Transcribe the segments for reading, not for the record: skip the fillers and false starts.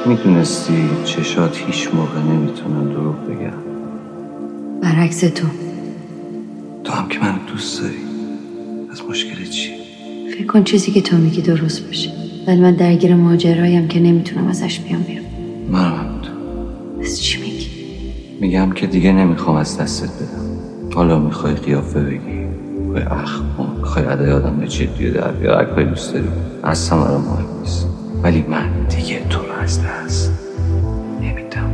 میدونستی چشات هیچ موقع نمیتونن دروغ بگن. برعکس تو هم که منو دوست داری. از مشکل چی؟ فکر کن چیزی که تو میگی درست باشه، ولی من درگیر ماجرایم که نمیتونم ازش بیام بیرون. منم تو. بس چی میگی؟ میگم که دیگه نمیخوام از دستت بدم. حالا میخوای قیافه بگی، میخوای اخم، میخوای ادای آدم به جدی در بیار، هر کاری دوست داری، اصلا برام مهم نیست. ولی من دیگه تو رو از دست نمیدم.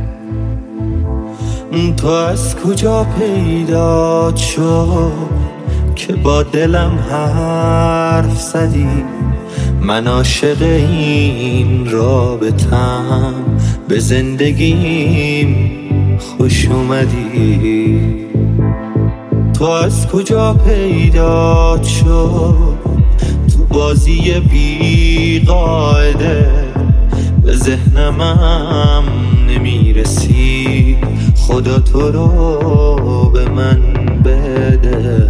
تو از کجا پیدا شد که با دلم حرف زدی؟ من عاشق این رابطم، به زندگیم خوش اومدی. تو از کجا پیدا شد تو بازی بی قاعده؟ به ذهنم نمیرسی، خدا تو رو به من بده.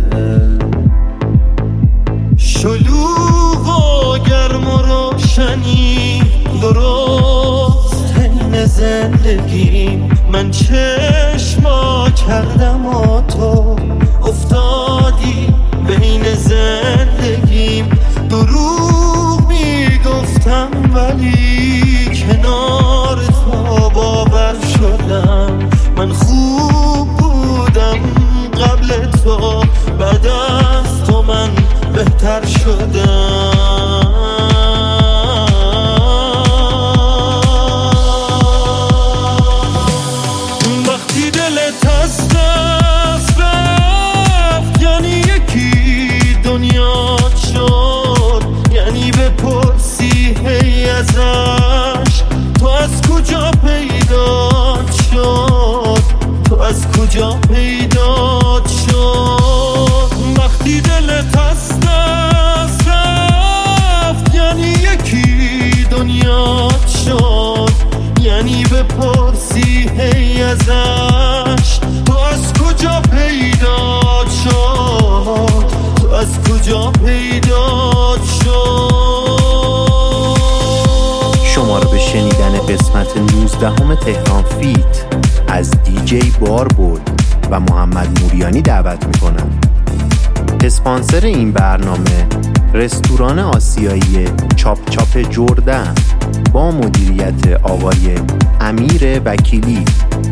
شلوغ و گرم و روشنی درست این زندگیم. من چشما کردم و تو افتادی بین زندگیم. دروغ میگفتم ولی کنار تو باور شدم. من خوب بودم قبل تو، بعد از تو من بهتر شدم. وقتی دلت از دست رفت یعنی یکی دنیا شد، یعنی بپرسی هی ازش تو از کجا پیدا شد، تو از کجا پیدا شد. وقتی دلت از دست رفت یعنی یکی دنیا شد، یعنی بپرسی هی ازش تو از کجا پیدا شد، تو از کجا پیدا شد. شما رو به شنیدن قسمت 19 تهران فیت از دیجی باربود و محمد موریانی دعوت میکنم. اسپانسر این برنامه رستوران آسیایی چاپ چاپ جردن با مدیریت آقای امیر وکیلی.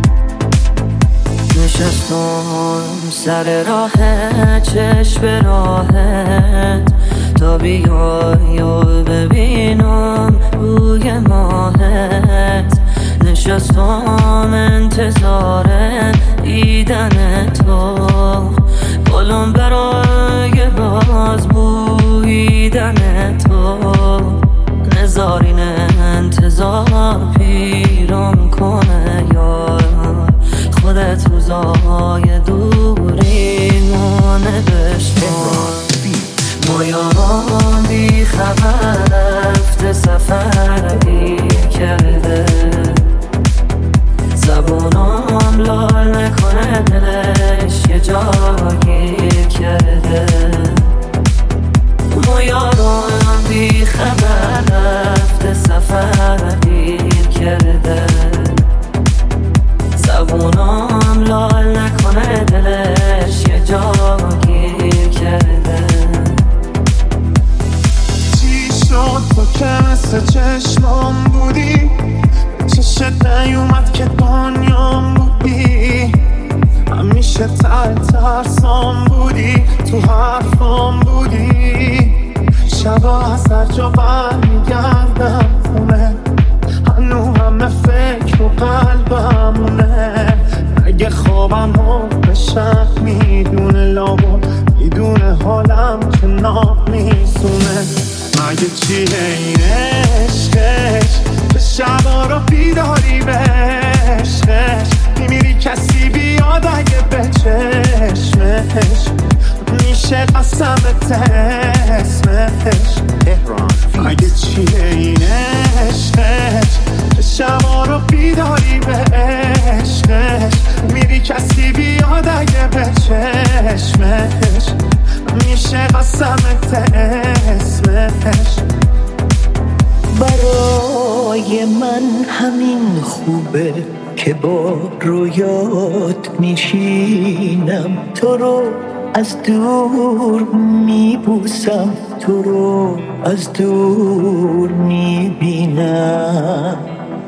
نشستم سر راه چشم به راهت تا بیای و ببینم روی ماهت. نشستم انتظار دیدن تو، گلم برای باز بویدن تو. نزارین انتظار پیرم کنه یار، خودت روزای دوری مونه بشتار. ما یاران بی خبر رفته سفر دیر کرده، زبونم لال نکنه دلش یه جا گیر کرده. ما یاران بی خبر رفته سفر دیر کرده، زبونم لال نکنه دلش یه جا گیر کرده. چی شد تو که مثل چشمام بودی، چشت نیومد که دنیام بودی. همیشه ترسام بودی، تو حرفام بودی. شبا از هر جا برمیگردم خونه، هنو همه فکر و قلبمونه. اگه خوابم رو به شب میدونه، لابد میدونه حالم که ناب میسونه. مگه چیه این عشقش به شبا رو بیداری به عشقش؟ میمیری کسی بیاد اگه به چشمش میشه قسمت اسمش. مگه چیه این عشقش به شبا رو بیداری به عشقش؟ میری کسی بیاد اگه به چشمش میشه قسمت اسمش. برای برای من همین خوبه که با رویات میشینم، تو رو از دور میبوسم، تو رو از دور میبینم.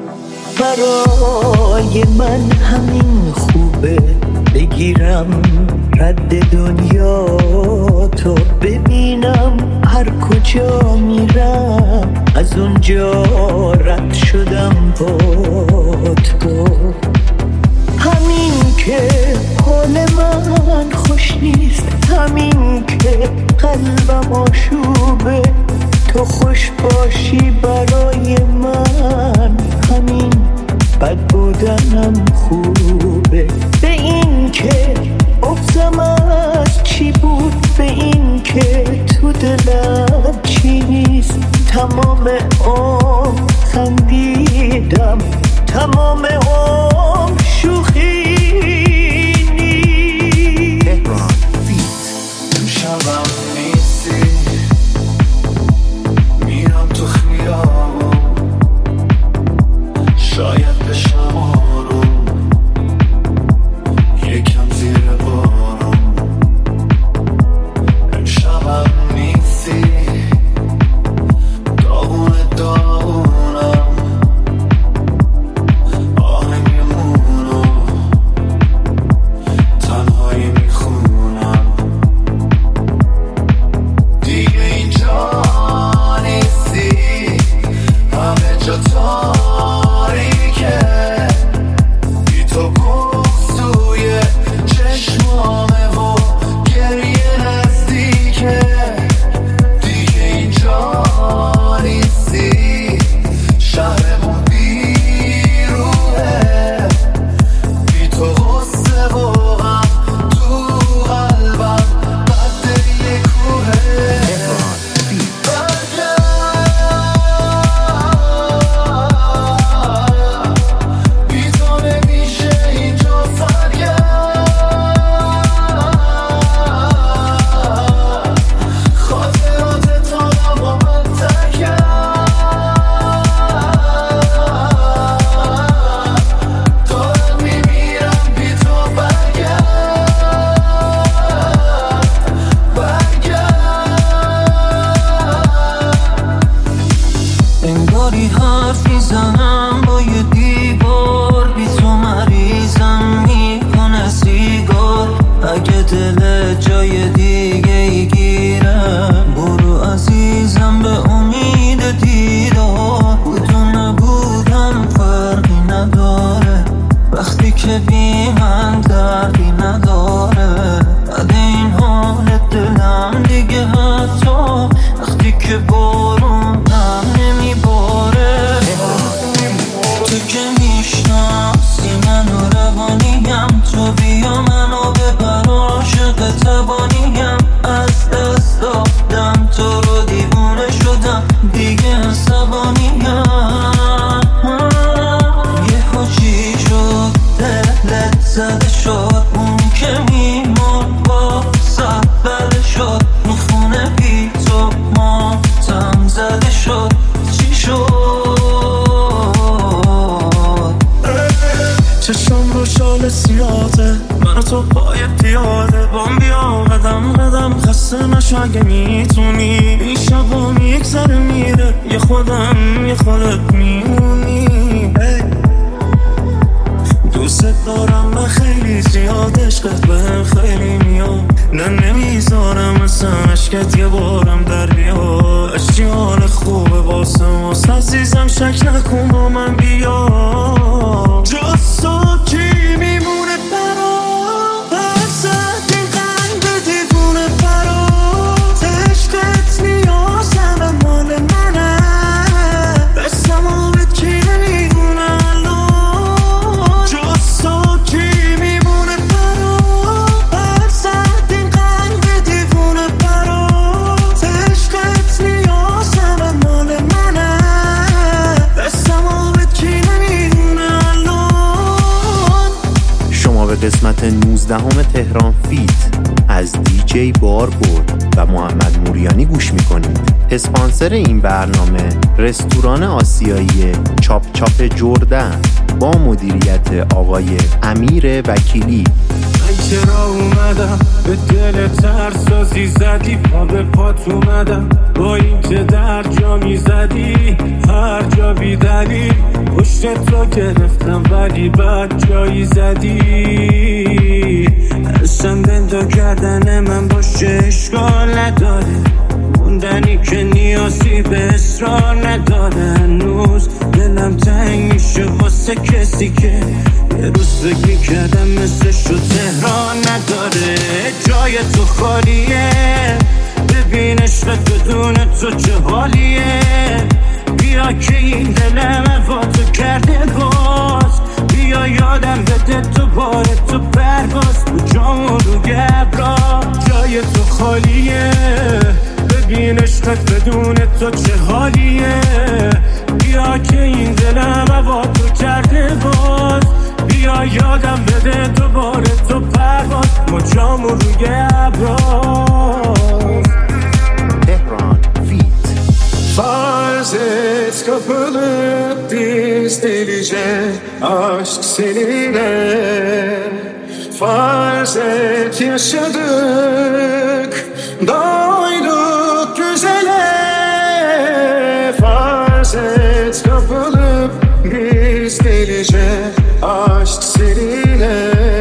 برای من همین خوبه بگیرم رد دنیا تو ببینم، هر کجا میرم از اونجا رد شدم با تو. همین که حال من خوش نیست، همین که قلبم آشوبه، تو خوش باشی برای من، همین بد بودنم خوبه. به این که افزم از چی بود، به این که تو دلم چی نیست، تمام عمر خندیدم، تمام عمر شوخی نیست. تو شبم نیستی، میرم تو خیابون، شاید بشم آروم، یکم زیر بارم. امشبم نیستی، داغونم، آهنگمونو تنهایی میخونم. دیگه اینجا نیستی، همه جا تاریکه، بی تو بغض توی چشمامه و گریه نزدیکه. دیگه اینجا نیستی، شهرمون بیروحه، بی تو غصه و غم تو قلبم قد یه کوهه. بی تو نمیشه اینجا فرگرد، خاطرات تانم و من دارم میمیرم، بی تو انگاری حرف میزنم با یه دیوار، بی تو مریضم میکنه سیگار. اگه دل جای دیگه ای گیرم، برو عزیزم به امید دیدار. بودو نبودم فرقی نداره، وقتی که بی من دردی نداره. بعد این حال دلم دیگه حتی وقتی که بارونم نمیباره. تو که میشناسی منو روانیم، تو بیا منو ببر، عاشق تبانیم. از دست دادم تو رو، دیوونه شدم دیگه عصبانیم. یه چی شد دلت زده شد، اون که میمون با سبله شد، میخونه بی تو ماتم زده شد. چی شد؟ چشم رو شال سیاته، من و تو پای پیاده بام، بیا قدم قدم، خسته نشو اگه میتونی. این شبا میگذره میره، یه خودم یه خودت میمونی. دوست دارم من خیلی زیاد، عشقت بهم خیلی میاد، نه نمیذارم مثل عشقت یه بارم در بیاد. اشتی حال خوبه واسه ماست عزیزم، شک نکن با من بیا. جز تو کی میمونه برا، برزد این قلب دیوونه برا. عشقت نیازم مال منه، بستم آبت کی نمیدونه الان. جز تو کی میمونه برا، برزد این قلب دیوونه برا. عشقت نیازم مال منه، بستم آبت کی نمیدونه الان. شما به قسمت 19 تهران فیت از دیجی باربرد و محمد موریانی گوش میکنید. اسپانسر این برنامه رستوران آسیایی چاپ چاپ جردن با مدیریت آقای امیر وکیلی. من چرا اومدم به دل ترسازی زدی، پا به پات اومدم با این که در جا میزدی هر جا بی دلیل پشت رو گرفتم ولی بد جایی زدی. اصلا بندا کردن من باشه اشکال نداره، موندنی که نیازی به اصرار نداره. هنوز دلم تنگ میشه واسه کسی که یه روز فکر میکردم مثلش رو تهران نداره. جای تو خالیه، ببین عشقت بدون تو چه حالیه. بیا که این دلم با تو کرده باز، بیا یادم بده تو بار تو پرواز و جامو رو گبرا. جای تو خالیه، ببین عشقت بدون تو چه حالیه. بیا که این دلم با تو کرده باز، بیا یادم بده تو بار تو پرواز ما جامو روی ابراز. تهران فیت. Farzet kapılıp biz delice aşk seninle. Farzet yaşadık, doyduk güzele. Farzet kapılıp biz delice aşk seninle.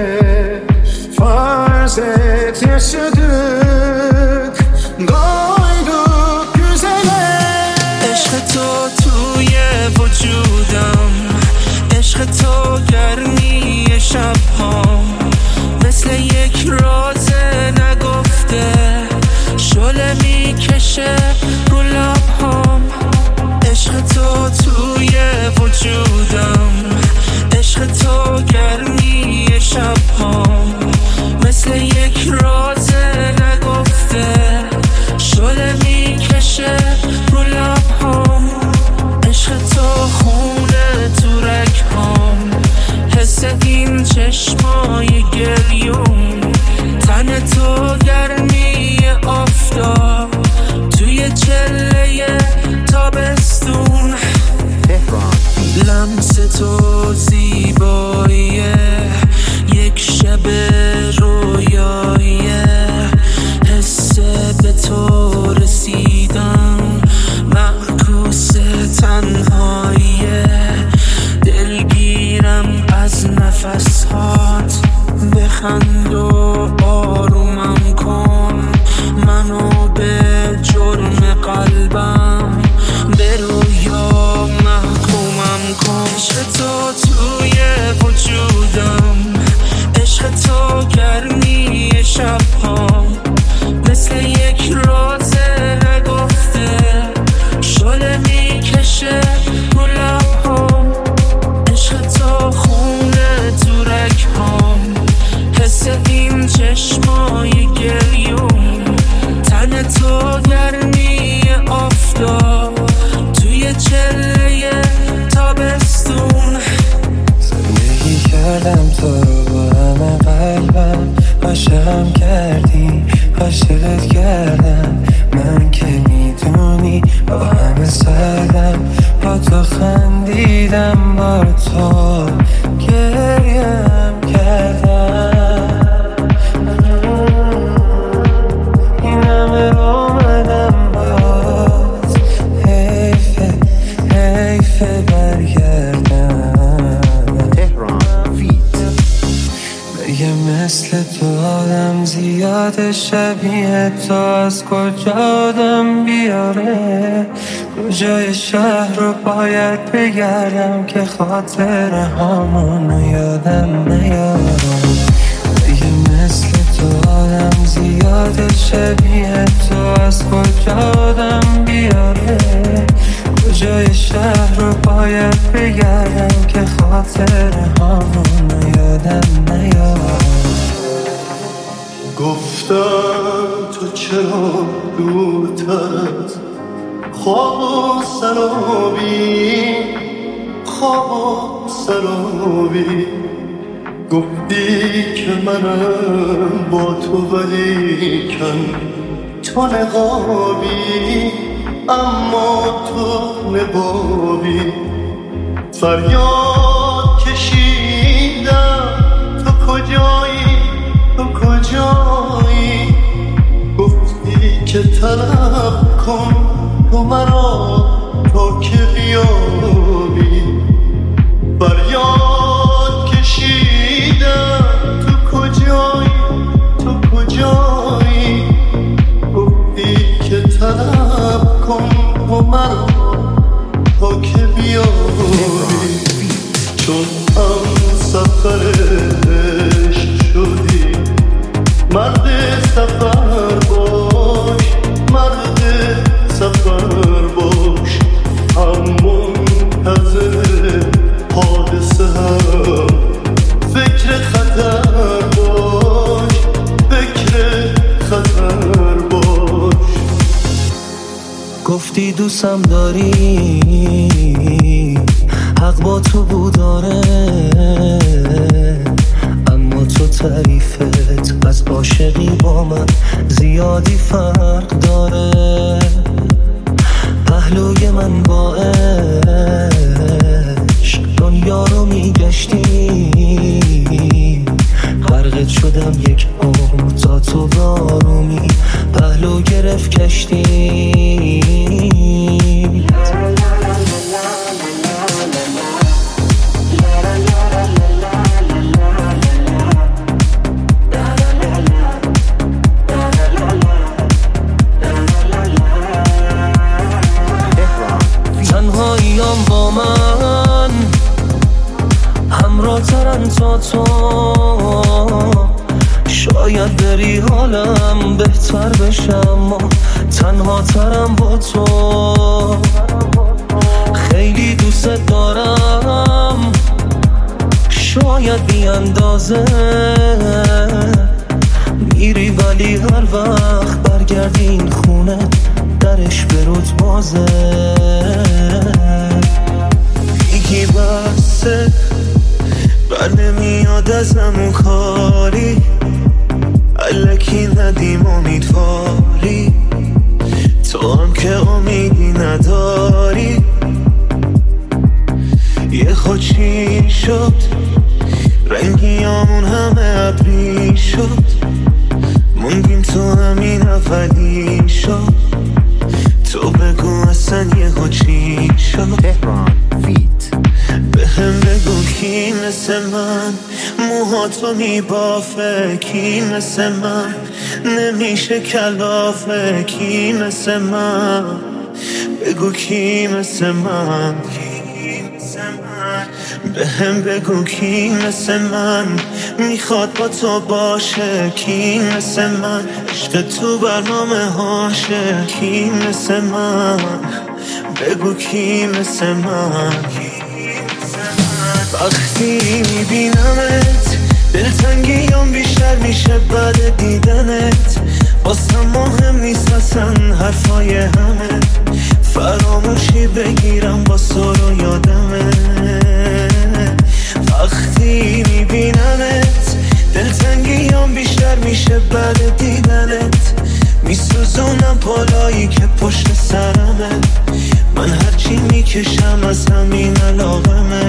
Farzet yaşadık, doyduk güzele. عشق تو توی وجودم، عشق تو گرمی شب‌هام، مثل یک راز نگفته شعله میکشه رو لب‌هام. عشق تو توی وجودم، عشق تو گرمی شب‌هام، مثل یک راز نگفته شعله میکشه رو لب‌هام. عشق تو خونه تو رگ‌هام، حس این چشمای گریون، تن تو گرمی آفتاب توی چله تابستون. لمس تو زیباییه، یک شب رویاییه، حس به تو رسیدن معکوس تنهاییه. دلگیرم از نفسهات، بخند و آرومم کن منو به جرم قلبم، به رویا محکومم کن. عشق تو توی وجودم، عشق تو گرمی شب‌هام، مثل یک راز نگفته شعله میکشه رو لب‌هام. عشق تو خونه تو رگ‌هام، حس این چشمای گریون، تن تو گرمی آفتاب توی چله تابستون. زندگی کردم تو رو با همه قلبم، عاشقم کردی عاشقت کردم. من که میدونی با همه سردم، با تو خندیدم با تو گریم کردم. این همه اومدم باز، حیفه برگردم. تهران فیت. بگه مثل تو آدم زیاد شبیه تو از کجا آدم بیاره. کجای شهر رو باید بگردم که خاطر همونو یادم نیارم. بگه مثل تو آدم زیاد شبیه تو از کجا آدم بیاره. کجای شهر رو باید بگردم که خاطر همونو یادم نیارم. گفتم تو چرا دورتر خواب و سرابی، خواب و سرابی. گفتی که منم با تو ولیکن تو نقابی، اما تو نقابی. فریاد کشیدم تو کجایی، تو کجایی. گفتی که طلب کن تو مرا تا که بیابی. فریاد کشیدم تو کجایی، تو کجایی. گفتی که طلب کن تو مرا تا که بیابی. چون هم سفر عشق شدی، مرد سفر باش، مرد سفر باش. هم منتظر حادثه هم فکر خطر باش، فکر خطر باش. گفتی دوستم داری، حق با تو بوداره، اما تو تعریفت از عاشقی با من زیادی فرق داره. پهلوی من با عشق دنیا رو میگشتی، غرقت شدم یک عمر تا تو بارومی پهلو گرفت کشتی. تنهاییام با من همراه ترن تا تو، شاید بری حالم بهتر بشم، اما تنها ترم با تو. خیلی دوست دارم، شاید بی اندازه. میری ولی هر وقت برگردی این خونه درش به روت بازه. میگی بسه بر نمیاد ازم اون کاری، الکی ندیم امیدواری، تو هم که امیدی نداری. یه خودچین شد رنگیامون همه ابری شد، موندیم تو همین اولی شد. تو بگو اصلا یه خودچین شد. تهران فیت. به هم بگو کی مثل من موها تو میبافه، کی مثل من نمیشه کلافه، کی مثل من بگو کی مثل من. به هم بگو کی مثل من میخواد با تو باشه، کی مثل من عشق تو برنامه هاشه، کی مثل من بگو کی مثل من. وقتی میبینمت دلتنگیام بیشتر میشه بعد دیدنت، واسم مهم نیست اصلا حرفای همه، فراموشی بگیرم با سر و یادمه. وقتی میبینمت دلتنگیام بیشتر میشه بعد دیدنت، میسوزونم پالایی که پشت سرمه، من هرچی میکشم از همین علاقمه.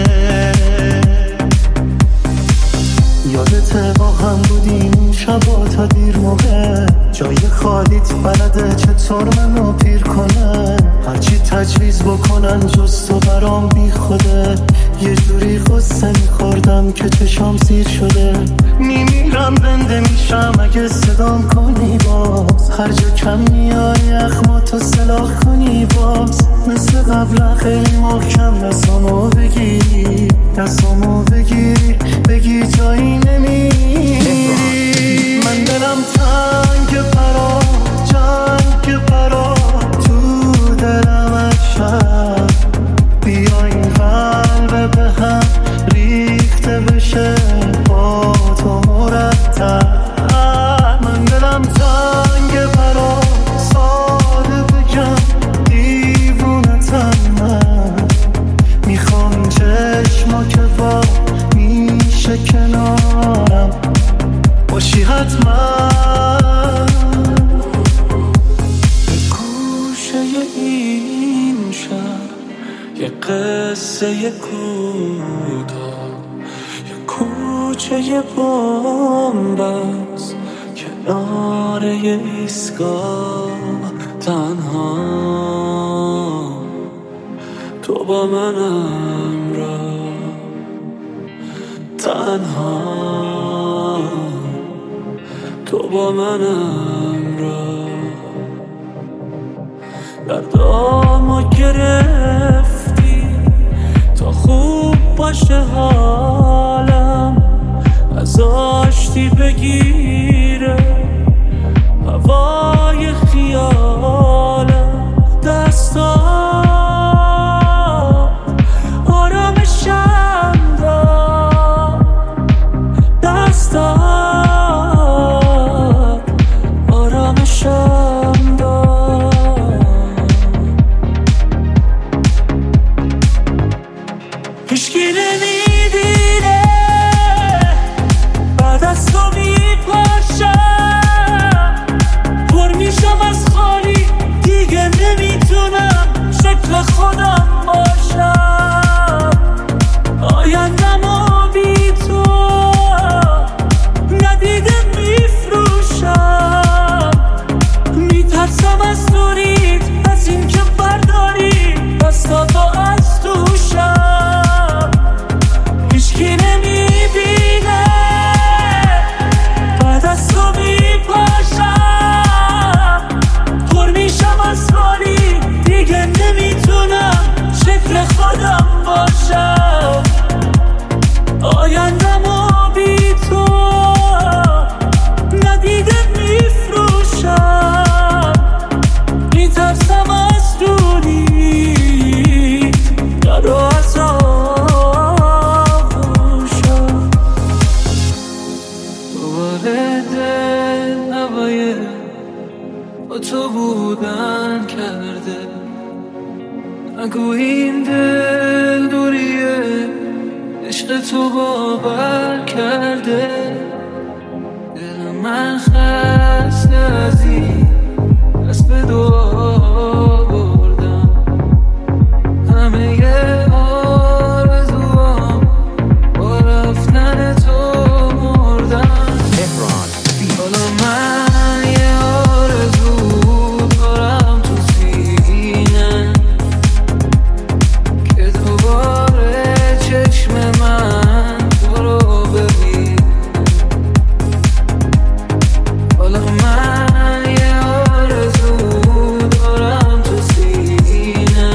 یادت با هم بودیم شبا تا دیر موقع، جای خالیت بلده چطور منو پیر کنه، هرچی تجویز بکنن جز تو برام بی خوده. یه جوری غصه میخوردم که چشام سیر شده، میمیرم زنده میشم اگه صدام کنی باز، هر جا کم میای اخماتو سلاح کنی باز. مثل قبل خیلی محکم دستامو بگیری، دستامو بگیری، بگی جایی نمیری. من دلم تنگ پرا، جنگ پرا تو دلم شب، بیا این قلب به هم ریخته بشه با تو مرتب. من دلم تنگ پرا، ساده بگم دیوونتم من، میخوام چشما که با میشه که قصه کوتاه، یه کوچه بومبست کنار یه ایستگاه تنها، تو با منم را تنها، تو با منم را دردامو گرفتی تا خوب باشه حالم، از آشتی بگیره هوای خیالم، دستات آرامشم داد، دستات آرامشم داد. هیچکی نمیدینه بعد از تو میپاشم، پر میشم از خالی دیگه نمیتونم شکل خودم باشم، آیندمو بی تو ندیده میفروشم، میترسم از دوریت، از این که برداری دستاتو از دوشم. هیچکی نمیبینه بعد از تو میپاشم، پر میشم از خالی دیگه نمیتونم شکل خودم باشم، آیندمو بی تو ندیده میفروشم، میترسم از دوری در و از آغوشم. دوباره دل هوای با تو بودن کرده، نگو این دل دوریه عشق تو باور کرده، دل من خسته از این دست به دعا بردم، همه آرزوام با رفتن تو مردم. حالا من یه آرزو دارم تو سینه که دوباره چشم من تو رو ببین، حالا من یه آرزو دارم تو سینه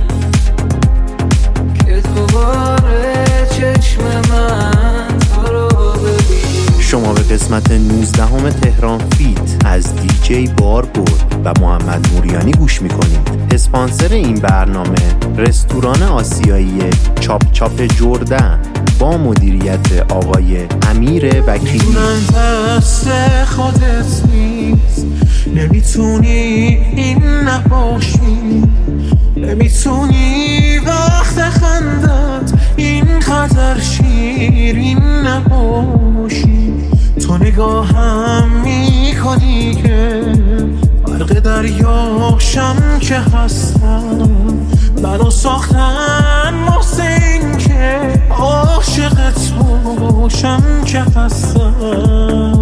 که دوباره چشم من تو رو ببین. شما به قسمت 19 تهران فیت از دیجی باربود و محمد موریانی گوش میکنید. اسپانسر این برنامه رستوران آسیایی چاپ چاپ جردن با مدیریت آقای امیر وکیلی. دست خودت نیست، نمیتونی این نباشی، نمیتونی وقت خندت اینقدر شیرین نباشی، تو نگاهم میکنی که برق دریاشم که هستم، منو ساختن واسه این که عاشقت باشم که هستم.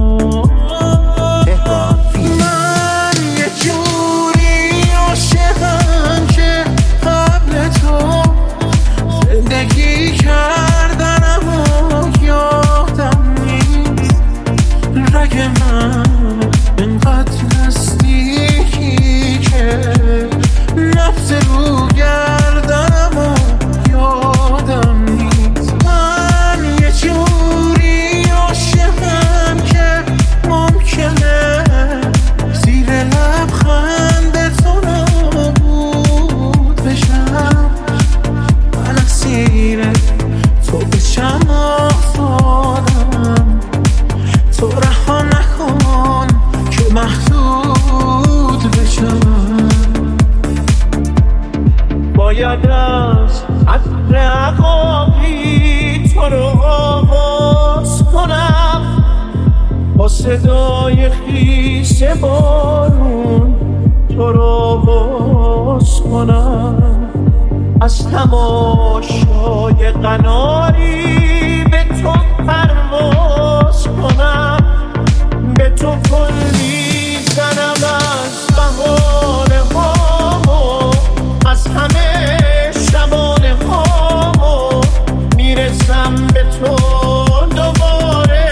من یه جوری عاشقم که قبل تو زندگی کردنم و یادم نیست، رگ من انقدر نزدیکی که نفس رو گردنم و یادم نیست. من یه جوری عاشقم که ممکنه زیر لبخند تو نابود بشم، من اسیر تو بشم آزادم، تو رها نکن که محدود بشم. باید از عطر عقابی تو رو آواز کنم، با صدای خیس بارون تو رو آواز کنم، از تماشای قناری به تو پرواز کنم، به تو پل میزنم از بهانه هامو، از همه شبانه هامو میرسم به تو دوباره،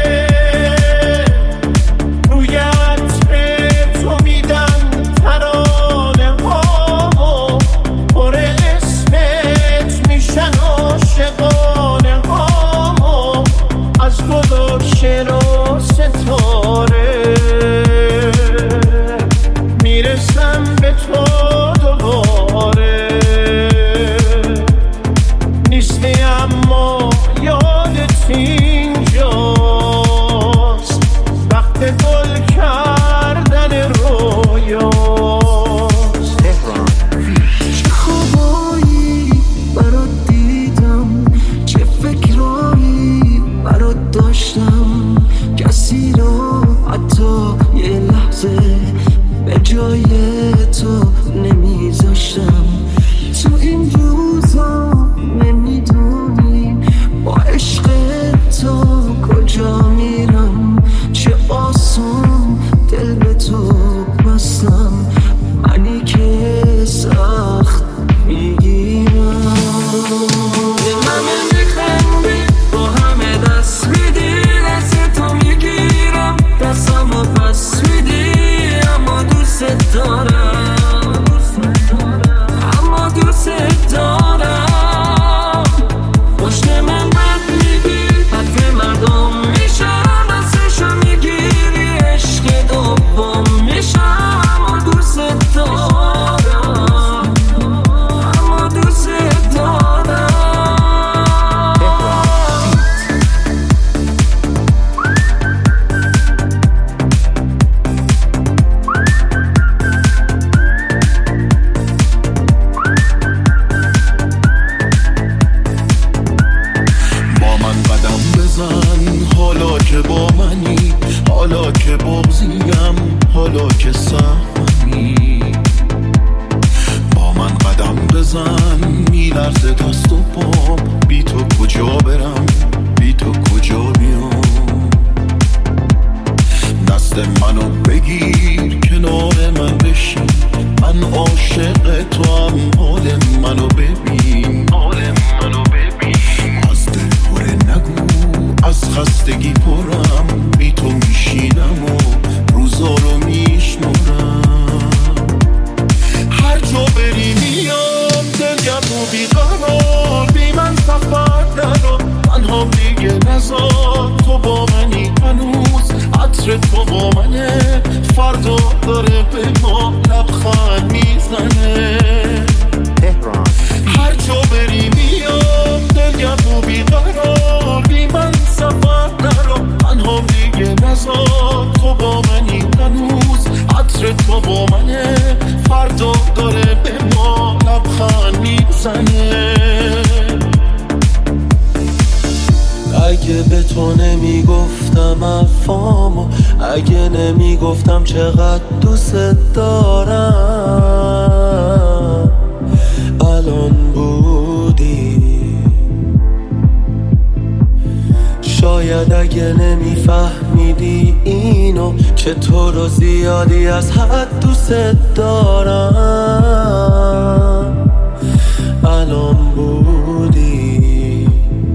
روی عطر تو میدن ترانه هامو، پر اسمت میشن عاشقانه هامو، از گل و شعر و ستاره میرسم به تو دوباره، نیستی اما یادت اینجاست، وقت گل کردن رویاست. چه خوابایی برات دیدم، چه فکرایی برات داشتم، کسی رو حتی یه لحظه به جای تو نمیذاشتم. تو این روزا نمیدونی با عشق تو کجا میرم، چه آسون دل به تو بستم، منی که سخت میگیرم. همه میخندی با همه دست میدی، دست تو میگیرم دستمو پس میدی، اما دوست دارم، اما دوست دارم. پشت من بد میگی حرف مردم میشم، دستشو میگیری عشق دوم میشم، اما دوست دارم، اما دوست دارم. با من قدم بزن حالا که با منی، حالا که بغضیم، حالا که سهمی. با من قدم بزن میلرزه دست و پام، بی تو کجا برم، بی تو کجا بیام. دست منو بگیر کنار من بشین، من عاشق تو هم، حال منو ببین، حال منو ببین. از دل پره نگو از خستگی پرم، بی تو میشینم و روزا رو میشمرم. هر جا بری میام دلگم و بیقرار، بی من سفر نرو تنها دیگه نزار. تو با منی هنوز عطر تو با منه، فردا داره به ما لبخند میزنه. هر جا بری میام دلگم و بیقرار، بی من سفر نرو تنها دیگه نزار. تو با منی هنوز عطر تو با منه، فردا داره به ما لبخند میزنه. اگه به تو نمیگفتم افامو، اگه نمیگفتم چقدر دوست دارم، الان بودی. شاید اگه نمیفهمیدی اینو، که تو رو زیادی از حد دوست دارم، الان بودی.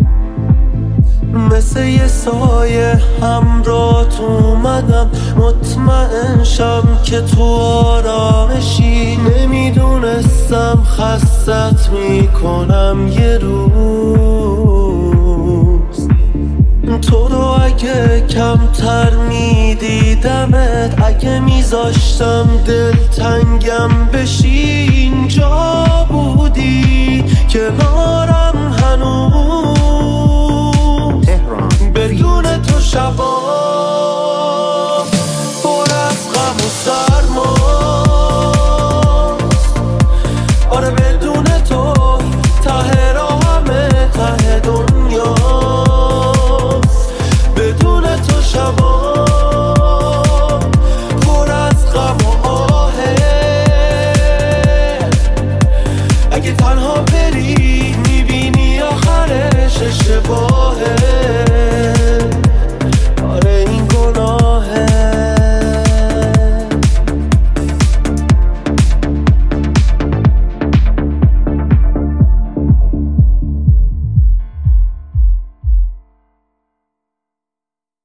مثل یه سایه همراهت اومدم، مطمئن شم که تو آرامشی. نمیدونستم خستت میکنم یه روز، تو رو اگه کمتر میدیدمت، اگه میذاشتم دل تنگم بشی، اینجا بودی کنارم هنوز. بدون تو شبا پر از غم و سرماست، آره بدون تو ته راهمه، ته دنیاست. بدون تو شبا پر از غم و آهه، اگه تنها بری میبینی آخرش اشتباهه.